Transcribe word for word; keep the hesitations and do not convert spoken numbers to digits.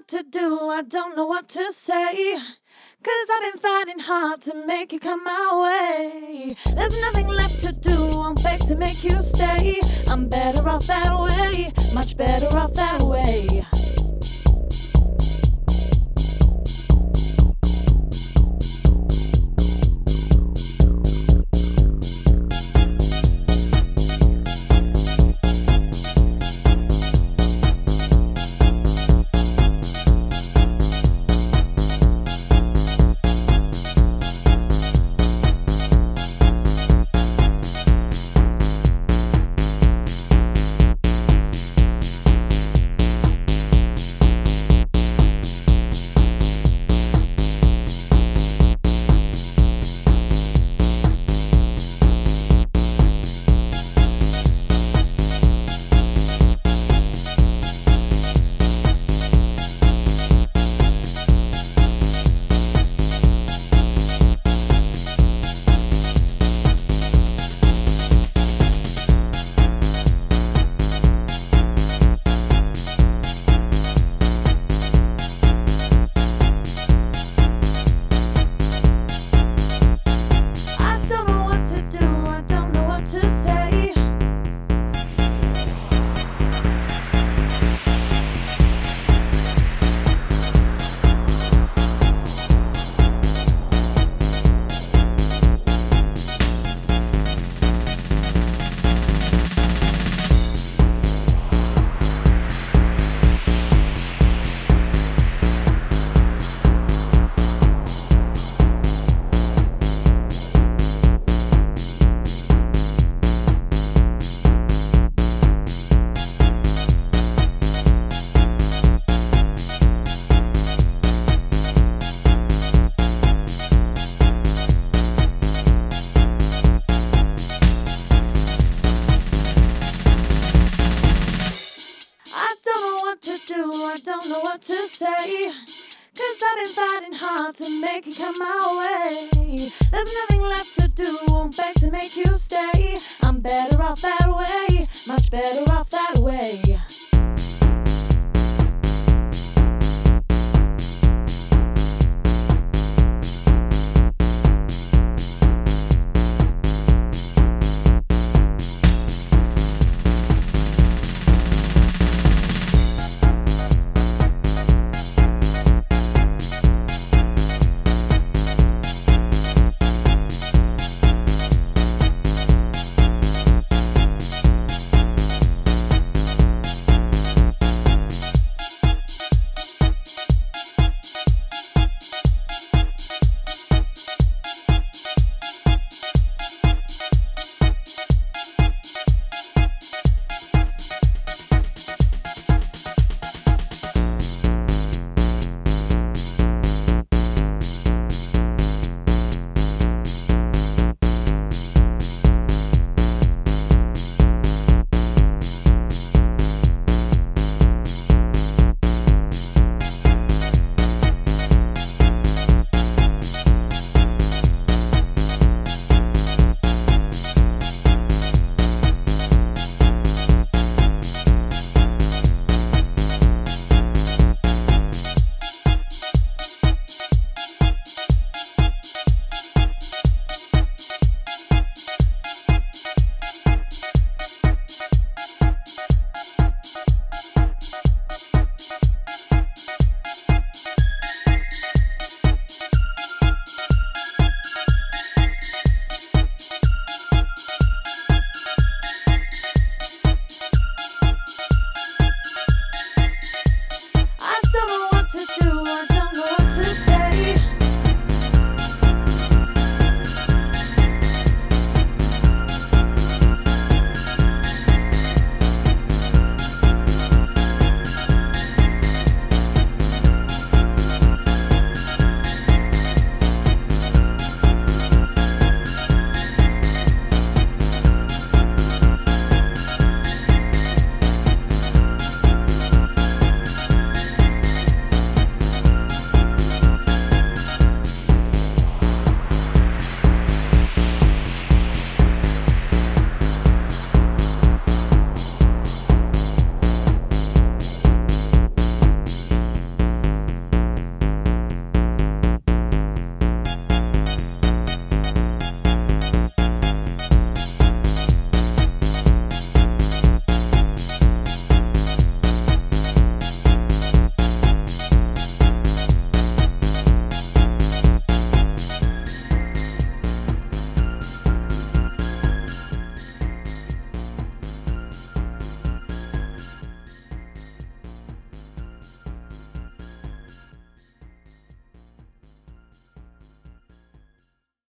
what to do, I don't know what to say. Cause I've been fighting hard to make you come my way. There's nothing left to do, I'm back to make you stay. I'm better off that way, much better off that way. I don't know what to say. Cause I've been fighting hard to make it come my way. There's nothing left to do, I'm back to make you stay. I'm better off that way, much better off that way.